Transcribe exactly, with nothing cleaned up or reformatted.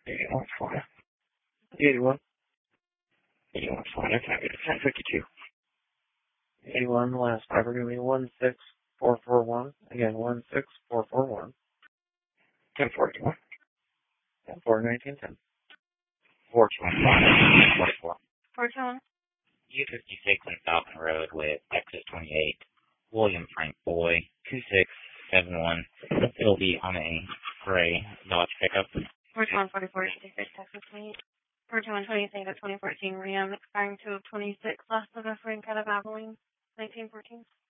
eighty-one, Florida. eighty-one. eighty-one, Florida. Can I get a ten fifty-two? eighty-one, last driver, give me one six four four one. Again, one six four four one. ten forty-one. ten four nineteen ten. four twenty-one. forty-four. four twenty-one. U fifty-six on Falcon Road with Texas twenty-eight. William Frank Boy, two six seven one. It'll be on a gray Dodge pickup. four twenty-one forty-four, fifty-six, Texas twenty-eight. four twenty-one twenty-eight, twenty fourteen Ram, expiring two of twenty-six, last of a Frank out of Abilene, nineteen fourteen.